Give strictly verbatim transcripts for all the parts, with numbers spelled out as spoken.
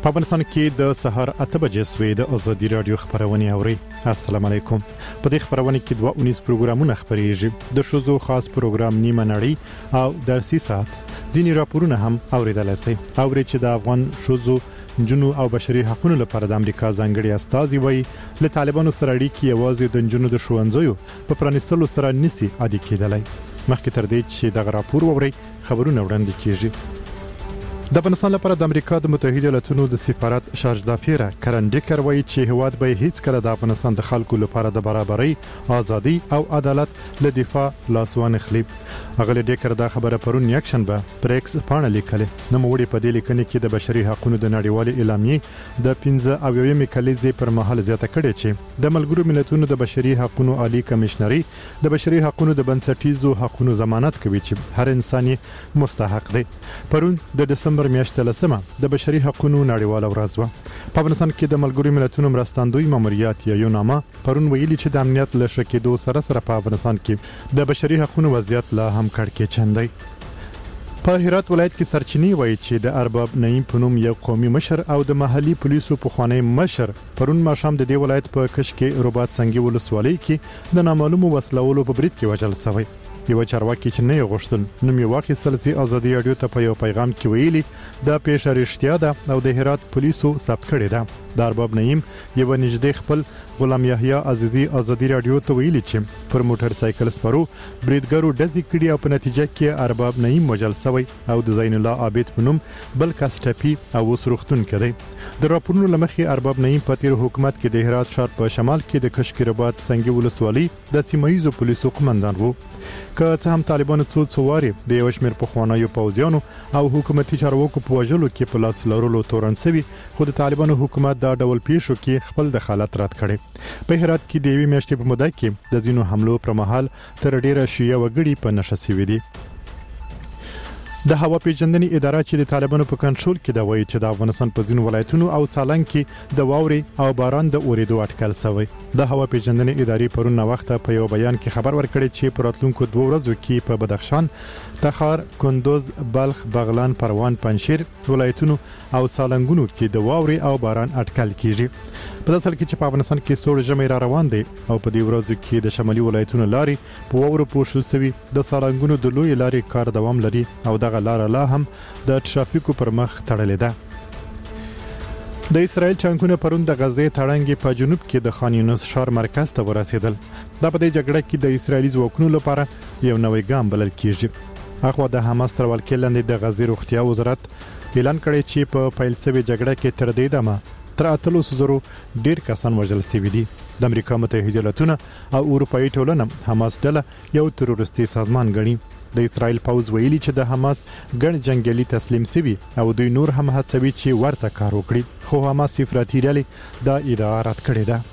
په افغانستان کې د سهار اته بجې سوي د ازادي رادیو خبرونه اوري. السلام علیکم. په دې خبرونه کې دوه اونیز پروګرامونه خبريږي. د شوزو خاص پروګرام نیمه نړۍ او درسي ساعت ځینې راپورونه هم اوریدلای شي. اوري چې د افغان شوزو جنو او بشري حقوقو لپاره د امریکا ځانګړي استازي وایي له طالبانو سره اړیکې یوازې د جنو د شوونځیو په پرانیستلو سره نسی عادي کېدلای. مخکې تر دې چې د راپور ووري خبرونه وړاندې کیږي. د افغانستان لپاره د امریکا د متحده ایالاتونو د سفارت شارج دافیره کرن ډیکر وایي چې هواد به هیڅ کله د افغانستان د خلکو لپاره د برابرۍ، ازادي او عدالت له دفاع لاسوان خلی. هغه ډیکر دا خبره پرون یکشن به پریکس پاڼه لیکلې. نو موږ په دې لیکنه کې د بشري حقوقو د نړیوال اعلامیې د پنځه او یوې کلیزې پر مهال زیاته کړې چې د ملګرو ملتونو د بشري حقوقو عالی کمشنري د بشري حقوقو د بنسټیزو حقوقو ضمانت کوي چې هر انسان مستحق دی. پرون د دسمبر میاشتې لسمه د بشري حقوقو نړیواله ورځ وه. په افغانستان کې د ملګرو ملتونو مرستندوی ماموریت یا یوناما پرون ویلي چې د امنیت له شکېدو سره سره په افغانستان کې د بشري حقوقو وضعیت لا هم کړکېچن دی. په هرات ولایت کې سرچینی وایي چې د ارباب نعیم په نوم یو قومي مشر او د محلي پولیسو په خوانی مشر پرون ماښام د دې ولایت په کش کې رباط سنگي ولسوالۍ کې د نامعلومو وسلوالو په برید کې وژل شوی. یو چارواکي چې نه غوښتل نوم یې واخیستل سي ازادي رادیو ته په یو پیغام کې ویلي دا پیښه رښتیا ده او د هرات پولیسو ثبت کړې ده. د ارباب نعیم یو نږدې خپل غلام یحیی عزیزی ازادي رادیو ته ویلي چې پر موټر سایکل سپرو بریدګرو ډزې کړي او په نتیجه کې ارباب نعیم وژل شوی او د زین الله عابد په نوم بل کس ټپي او وسروختون کړي. د راپورونو لمخې ارباب نعیم په تیر حکومت کې د هرات ښار په شمال کې د کشک رباط سنگي ولسوالۍ د سیمایي پولیسو قومندان وو. که څه هم طالبانو څو څواري د یو شمېر پخوانیو پوځیانو او حکومتي چارواکو په وژلو کې په لاس لرلو تورن شوی، خو د طالبانو حکومت دا ډول پیښو کې خپل دخالت رد کړي. په هرات کې د یوې میاشتې په موده کې د ځینو حملو پر مهال تر ډیره شیعه وګړي په نشه شوي دي. د هوا پیژندنې اداره چې د طالبانو په کنټرول کې دا وایي چې د افغانستان په ځینو ولایتونو او سالنګ کې د واورې او باران د اورېدو اټکل شوی. د هوا پیژندنې ادارې پرون وخته په یو بیان کې خبر ورکړی چې په راتلونکو دوه ورځو کې په بدخشان، تخار، کندوز، بلخ، بغلان، پروان، پنجشیر ولایتونو او سالنګونو کې د واورې او باران اټکل کیږي. په داسې حال کې چې په افغانستان کې سوړ ژمی را روان دی او په دې ورځو کې د شمالي ولایتونو لارې په واورو پوښل شوي، د سالنګونو د لوی لارې کار دوام لري او دغه لار لا هم د ترافیکو پر مخ تړلې ده. د اسرائیل ټانکونه پرون د غزې تړنګ په جنوب کې د خان یونس ښار مرکز ته ورسېدل. دا په دې جګړه کې د اسرائیلي ځواکونو لپاره یو نوی ګام بلل کیږي. اخوا د حماس تر ولکې لاندې د غزې روغتیا وزارت اعلان کړی چې په پیل شوې جګړه کې تر دې دمه تر اتلس زرو ډیر کسان وژل شوي دي. د امریکا متحده ایالاتونو او اروپאי ټولنه حماس ډله یو تروریستي سازمان ګڼي. د اسرائیل پوځ ویلي چې د حماس ګڼ جنگیالي تسلیم شوي او دوی نور هم هڅوي چې ورته کار وکړي، خو حماس افراطي ډلې دا ادعا رد کړې ده.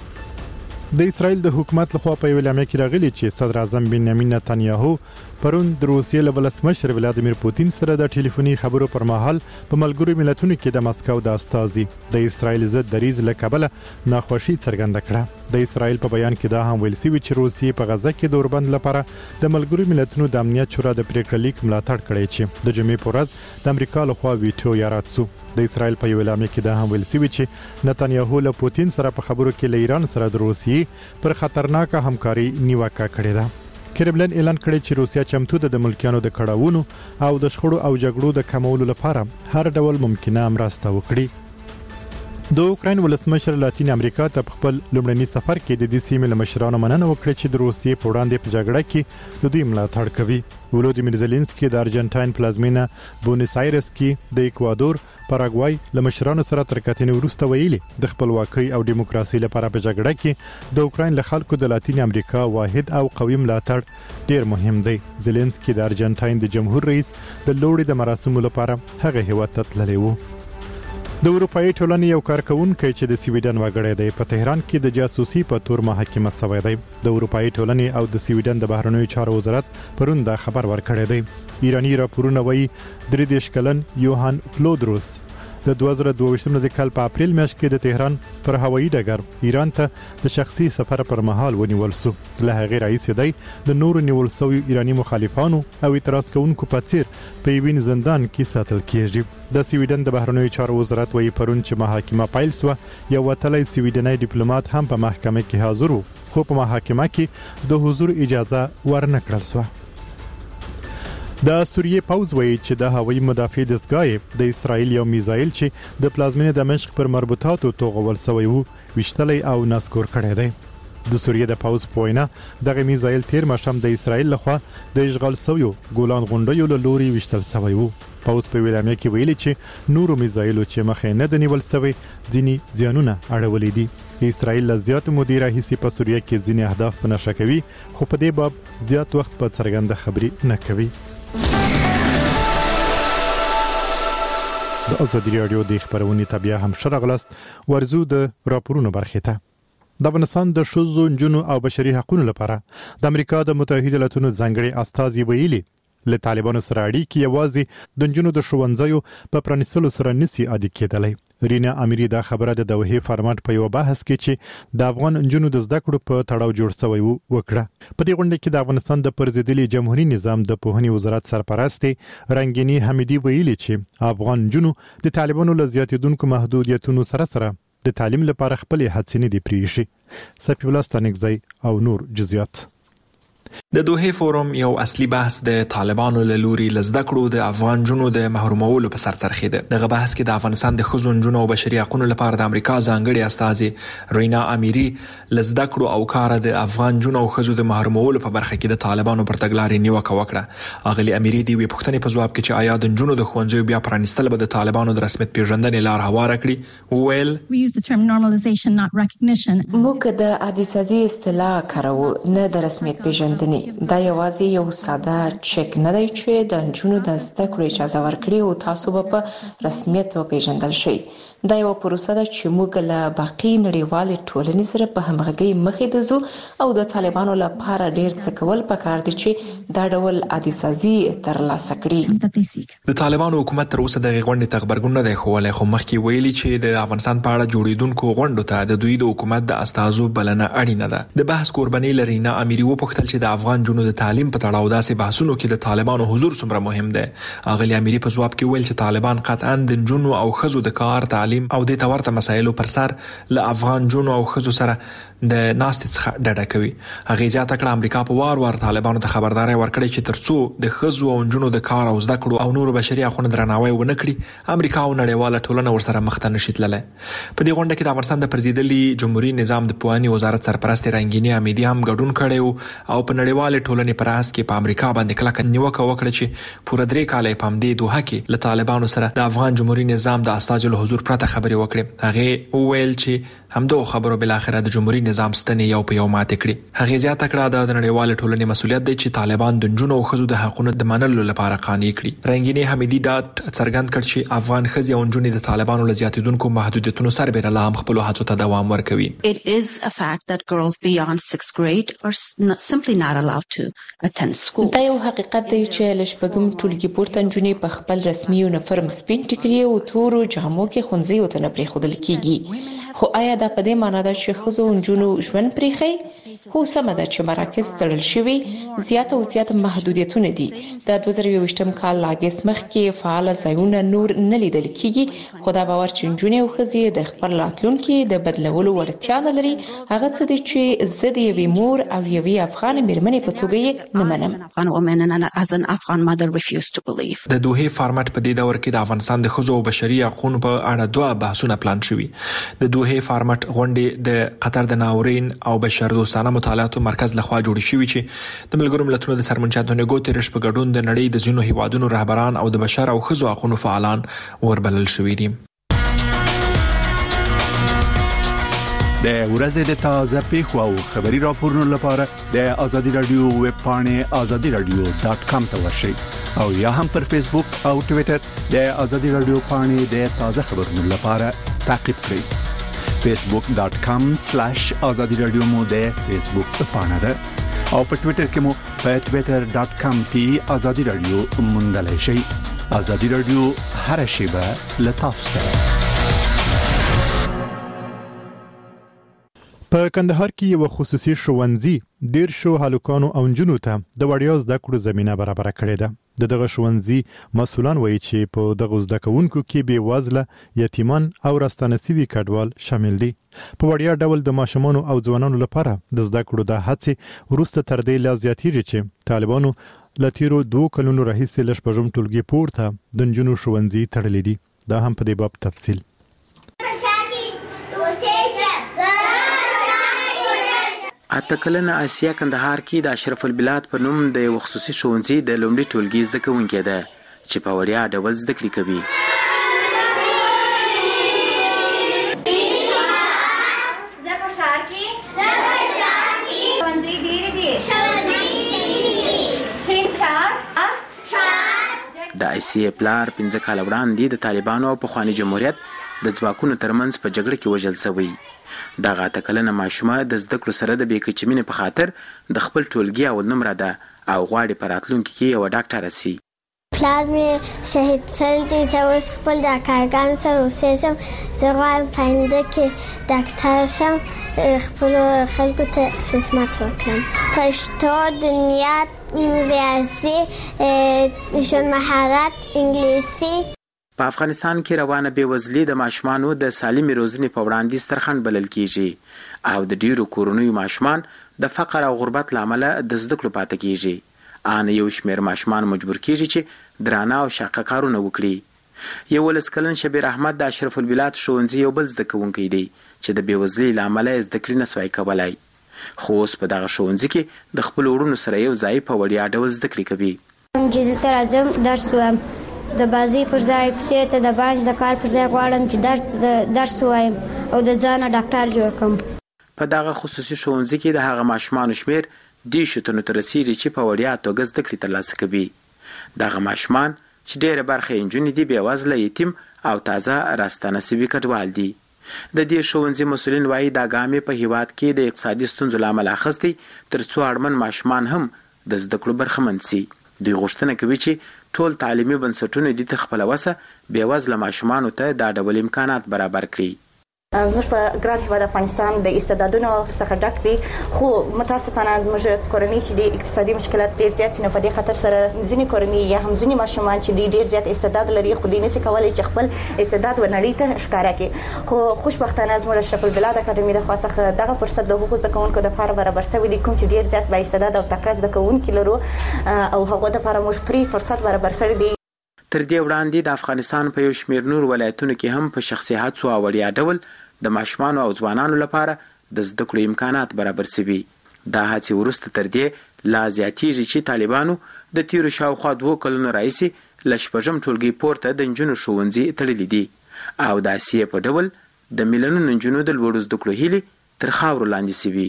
د اسرائیل د حکومت لخوا په اعلامیه کې راغلي چې صدر اعظم بنیامین نتنیاهو پرون د روسیې له ولسمشر ولادیمیر پوتین سره د ټلیفوني خبرو پر مهال په ملګرو ملتونو کې د مسکو د استازي د اسرائیل ضد دریځ له کبله ناخوشي څرګنده کړه. د اسرائیل په بیان کې دا هم ویل شوی چې روسیې په غزه کې د اوربند لپاره د ملګرو ملتونو د امنیت شورا د پریکړه لیک ملاتړ کړی چې د جمعې په ورځ د امریکا لخوا ویټو یا رد شو. د اسرائیل په اعلامیه کې دا هم ویل شوی چې نتنیاهو له پوتین سره په خبرو کې له ایران سره د روسیې پر خطرناکه همکاري نیوکه کړې ده. کرملن اعلان کړی چې روسیا چمتو ده د ملکیانو د کړاوونو او د شخړو او جګړو د کمولو لپاره هر ډول ممکنه مرسته وکړي. د اوکراین ولسمشر لاتین امریکا ته خپل لومړني سفر کې د دې سیمې له مشرانو مننه وکړه چې د روسیې په وړاندې په جګړه کې د دوی ملاتړ کوي. ولودیمیر زيلنسکي د ارجنټاین پلازمینه بونیس آیرس کې د ایکوادور، پاراګوای له مشرانو سره تر کتنې وروسته ویلي د خپلواکۍ او دیموکراسي لپاره په جګړه کې د اوکراین له خلکو د لاتین امریکا واحد او قوي ملاتړ ډیر مهم دی. زيلنسکي د ارجنټاین د جمهور رئیس د لوړې د مراسمو لپاره هغه هیواد ته تللی و. د اروپאי ټولنې یو کارکونکي چې د سویډن وګړی دی په تهران کې د جاسوسي په تور محاکمه شوی دی. د اروپאי ټولنې او د سویډن د بهرنیو چارو وزارت پرون دا خبر ورکړی دی. ایرانی راپورونه وایي درې دېرش کلن یوهان کلودروس د دوه زره دوه ویشت د کال په اپریل میاشت کې د تهران پر هوایي ډګر ایران ته د شخصي سفر پر مهال ونیول شو. له هغه رئیس دی د نور نیول شوی ایرانی مخالفانو او اعتراض کوونکو په څیر په وین زندان کې ساتل کیږي. د سویډن د بهرنیو چارو وزارت وایي پرون چې محاکمه پیل شو. یو وتلی سویډنی ډیپلوماټ هم په محکمه کې حاضر وو، خو په محاکمه کې د حضور اجازه ورنکړل شو. د سوریې پوز وایي چې د هوایي مدافع دستګاه د اسرایل یو میزایل چې د پلازمینې دمشق پر مربوطاتو توغول شوی وو وشتلی او ناسکور کړی دی. د سوریې د پوز پوینه دغه میزایل تیر مشم د اسرایل لخوا د اشغال شویو ګولان غونډیو له لوري وشتل شوی وو. پوز په ویلامه کې ویلي چې نورو میزایلو چې مخې نه د نیول شوی ځینی زیانونه اړولې دي. اسرائیل له زیات مدیره هیڅ په سوریه کې ځینی اهداف په نشه کوي، خو په دې باب زیات وخت په څرګنده خبري نه کوي. د ازادي راډیو د خبرونې تابع هم شرغلست ورزو د راپورونو برخه ته. د افغانستان د ښځو، نجونو او بشري حقوقو لپاره د امریکا د متحده ایالاتو ځانګړي استازي ویلي له طالبانو سره اړیکې یوازې د نجونو د ښوونځیو په پرانیستلو سره نسی عادي کېدلی. رینا اميري دا خبره د دوحه فارمټ په یو بحث کې چې د افغان نجونو د زده کړو په تړاو جوړ شوی وو وکړه. په دې غونډه کې د افغانستان د پرزیدلي جمهوریت نظام د پوهنې وزارت سرپرست رنگینی حمیدي ویلي چې افغان نجونو د طالبانو له زیاتیدونکو محدودیتونو سره سره د تعلیم لپاره خپل هڅې نه دي پریښي. صفی الله ستانکزی او نور جزئیات. د دوحه فورم یو اصلي بحث د طالبانو له لوري لزده کړو د افغان جنو د محرومولو په سر څرخیده. دغه بحث کې د افغانستان د ښځو، نجونو او بشري حقوقو لپاره د امریکا ځانګړي استازي رینا اميري لزده کړو او کار د افغان جنو او ښځو د محرومولو په برخه کې د طالبانو پر تګلارې نیوکه وکړه. اغلی اميري دی وی پوښتنې په جواب کې چې آیا د جنو د ښوونځیو بیا پرانیستل به د طالبانو د رسمیت پیژندنې لار هواره کړي؟ ویل موږ د عادي اصطلاح کارو نه د رسمیت پیژندنې. دا یوازې یو ساده چک نه دی چې د نجونو د زده کړو اجازه ورکړي او تاسو به په رسمیت وپیژندل شئ. دا یو پروسه ده چې موږ له باقي نړیوالې ټولنې سره په همغږي مخې د زو او د طالبانو لپاره ډیر څه کول پکار دي چې دا ډول عادي سازي ترلاسه کړي. د طالبانو حکومت تر اوسه د غونډې تخبرګون نه دی خوله، خو مخکې ویلي چې د افغانستان په اړه جوړیدونکو غونډو ته د دوی د حکومت د استازو بلنه اړینه ده. د بحث قرباني لرینا اميري وپوښتل چې د افغان جنو د تعلیم په تړاو داسې بحثونو کې د طالبانو حضور څومره مهم دی. اغلی اميري په جواب کې ویل چې طالبان قطعا د جنو او ښځو د کار، تعلیم او د تورته مسایلو پر سر له افغان جنو او ښځو سره د ناستې څخه ډډه کوي. هغه زیاته کړه امریکا په وار وار طالبانو ته خبرداري ورکړي چې ترڅو د ښځو او جنو د کار او زده کړو او نورو بشري حقوقو درناوی ونه کړي، امریکا او نړیواله ټولنه ورسره مخ ته نشي تللی. په دې غونډه کې د افغانستان د پرزیدلي جمهوریت نظام د پوهنې وزارت سرپرست رنگینی حمیدي هم ګډون کړی او په نړیواله ټولنې پر اس کې په امریکا باندې کلک نیوکه وکړه چې پوره درې کال په همدې دوحه کې له طالبانو سره د افغان جمهوریت نظام د استازو له حضور پرته خبري وکړي. هغه ویل چې همدغه خبرو بل اخر د جمهوریت نظام ستنې یو په یو ماته کړي. هغه زیاته کړه د نړیوال ټولنې مسولیت دی چې طالبان د جنونو او ښځو د حقوقو د منلو لپاره قانوني کړي. رنگینی حمیدي ډاټ څرګند کړ چې افغان ښځې او جنونې د طالبانو له زیاتیدونکو محدودیتونو سربېره لا هم خپل هڅو ته دوام ورکوي. It is a fact that girls beyond sixth grade are simply not allowed to attend school. دا یو حقیقت دی چې لشبګم ټولګي پورته جنونې په خپل رسمي یونیفورم سپین ټیکري او تورو جامو کې خونځي او ته نه پریښودل کیږي. خو آیا دا په دې معنی ده چې ښځو او نجونو ژوند پریخي؟ خو سمه ده چې مراکز تړل شوي زیات او زیات محدودیتونه دي. د دوه زره یوویشتم کال لاګست مخکې فعال ځایونه نور نه لیدل کیږي، خو دا باور چې نجونې او ښځې د خپل راتلونکي د بدلولو وړتیا نه لري هغه څه دي چې زه د یوې مور او یوې افغان میرمنې په توګه یې نه منم. د دوحه فارمټ په دې دور کې د افغانستان د ښځو او بشري حقوقو په اړه دوه بحثونه پلان شوي. د دوحه فارمټ غونډې د قطر د ناورین او بشردوستانه مطالعاتو مرکز لخوا جوړ شوي چې د ملګرو ملتونو د سرمنشي انټونیو ګوتریش په ګډون د نړۍ د ځینو هیوادونو رهبران او د بشر او ښځو حقوقو فعالان وربلل شوي دي. د ورځې د تازه پیښو او خبري راپورونو لپاره د ازادي رادیو ویب پاڼه ازادي رادیو ډاټ کام ته ورشئ او یا هم پر فیسبوک او ټوئیټر د ازادي رادیو پاڼه د تازه خبرونو لپاره تعقیب کړئ. facebook dot com slash azadi radio مو د فیسبوک پاڼه ده او په ټوئیټر کې مو په twitter dot com پی ازادي رادیو موندلای شئ. ازادي رادیو هر شیبه له تاسو سره. په کندهار کې یو خصوصي ښوونځي ډیر شو هلکانو او نجونو ته د وړیا زده کړو زمينه برابر کړې ده. دغه ښوونځي مسؤلان وایي چې په دغه زده کوونکو کې بې وزله یتیمان او راستانه سوي کډوال شامل دي. په وړیا ډول د ماشومانو او ځوانانو لپاره د زده کړو د هڅې وروسته تر دې لا زیاتېږي چې طالبانو لتیرو دوه کلونو راهیسې لږ پژم ټولګي پورته د نجونو ښوونځي تړلې دي. دا هم په دې باب تفصیل. اته کلنه آسیا کندهار کې د اشرف البلاد په نوم د یو خصوصي ښوونځي د لومړي ټولګي زده کوونکې ده چې په وړیا ډول زده کړې کوي. د آسیا پلار پنځه کاله وړاندې د طالبانو او پخواني جمهوریت د ځواکونو ترمنځ په جګړه کې وژل شوی. دغه اته کلنه ماشومه د زده کړو سره د بېکچې مینې په خاطر د خپل ټولګي اول نمره ده او غواړي په راتلونکي کې یوه ډاکټره سي. پلار مې شهید سوی دی، زه اوس خپل د کارګرانو سره اوسېږم. زه غواړم په آینده کې ډاکټر شم، خپلو خلکو ته خدمت وکړم. پښتو، دنیات، ریاضي، ژوند مهارت، انګلیسي. په افغانستان کې روانه بېوزلي د ماشومانو د سالمې روزنې په وړاندیز ترخند بلل کیږي او د ډیرو کورنیو ماشومان د فقر او غربت له امله د زده کړو پاتې کیږي. ان یو شمېر ماشومان مجبور کیږي چې درانه او شاقه کارونه وکړي. یولس کلن شبیر احمد د اشرف البلاد ښوونځي یو بل زده کوونکی دی چې د بېوزلۍ له امله یې زده کړې نه سوای کولی، خو اوس په دغه ښوونځي کې د خپلو وروڼو سره یو ځای په وړیا ډول زده کړې کوي. چې دلته راځم درس وایم، د بازی پر ځای کوڅې ته د بانج د کار پر ځای غواړم چې درس درس وایم او د ځانه ډاکټر جوړ کړم. په دغه خصوصي ښوونځي کې د هغه ماشومانو شمېر دېرشو تنو ته رسېږي چې په وړیا توګه زده کړې ترلاسه کوي. دغه ماشومان چې ډېره برخه یې نجونې دي بېوزله، یتیم او تازه راستانه سوي کډوال دي. د دې ښوونځي مسؤلین وایي دا ګام یې په هېواد کې د اقتصادي ستونزو له امله اخیستی تر څو اړمن ماشومان هم د زده کړو برخمن سي. دوی غوښتنه کوي چې ټول تعلیمي بنسټونه دي تر خپله وسه بېوزله ماشومانو ته دا ډول امکانات برابر کړي. موږ په ګران هېواد افغانستان د استعدادونو څخه ډک دي، خو متاسفانه زموږ کورنۍ چې د اقتصادي مشکلات ډېر زیات دي، نو په دې خاطر سره ځینې کورنۍ یا هم ځینې ماشومان چې دوی ډېر زیات استعداد لري خو دوی نشي کولی چې خپل استعداد ونړۍ ته ښکاره کړي. خو خوشبختانه زموږ اشرف البلاد اکاډمي د خوا څخه دغه فرصت د هغو زده کوونکو دپاره برابر شوی دی کوم چې ډېر زیات با استعداد او تکړه زده کوونکي لرو او هغو دپاره موږ فري فرصت برابر کړی دی. تر دې وړاندې د افغانستان په یو شمېر نور ولایتونو کې هم په شخصي هڅو او وړیا ډول د ماشومانو او ځوانانو لپاره د زده کړو امکانات برابر شوي. دا هڅې وروسته تر دې لا زیاتېږي چې طالبانو د تیرو شاوخوا دوو کلونو راهیسې له شپږم ټولګي پورته د نجونو ښوونځي تړلي دي او د آسیې په ډول د میلیونونو نجونو د لوړو زده کړو هیلې تر خاورو لاندې شوي.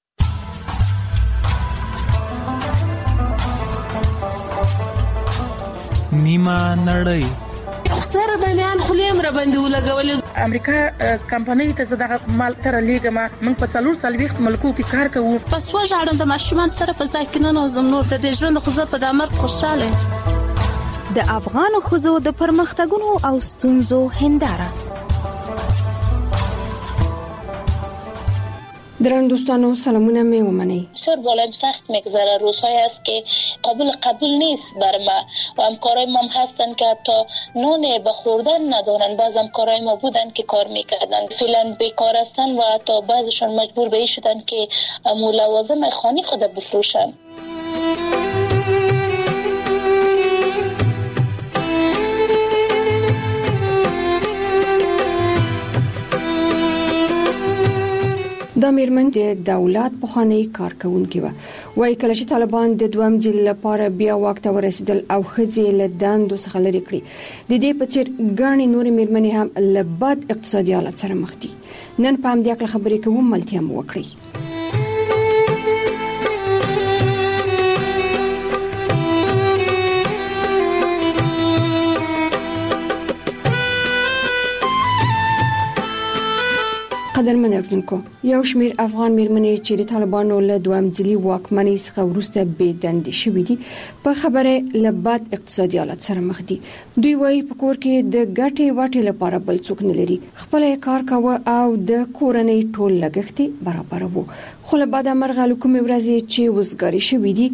نیمه نړۍ سره د میان خلیم را باندې ولګولې. امریکا کمپنۍ ته زه دغه مال تر لیږم. موږ په څلور څلوېښت ملکو کې کار کوو. په سوه ژاړم د ماشومان سره په ځای کې ننوځم. نور د دې ژوند خو زه په دا مرګ خوشحاله یم. د افغانو ښځو د پرمختګونو او ستونزو هنداره. درنو دوستانو سلامونه می ومنی. بسیار بالایم سخت میگذره. روزهایی است که قابل قبول نیست بر ما و همکارای ما هم هستن که حتی نون به خوردن ندارن. بعض همکارای ما بودن که کار میکردن فعلا بیکار هستن و حتی بعضشون مجبور به این شدن که لوازم خانه خود بفروشن. دا میرمن د دولت پخوانی کارکونکې و. وایي کله چې طالبان د دویم ځل لپاره بیا واک ته ورسېدل او ښځې له دندو څخه لرې کړي، د دې په څېر ګڼې نورې میرمنې هم له بد اقتصادي حالت سره مخ دي. نن په همدې اړه خبرې کوو، ملتیا مو وکړئ. قدرمن اردوونکو یو شمیر افغان میرمنې چې د طالبانو له دویم ځلي واکمنۍ څخه وروسته بې دندې شوې دي په خبره لبات اقتصادي حالت سره مخ دي. دوی وايي په کور کې د ګټې واټې لپاره بل څوک نه لري، خپل کار کوي او د کورنۍ ټول لګښت برابر وو. خو له بعد مرغه کومې ورځې چې وزګاری شوې دي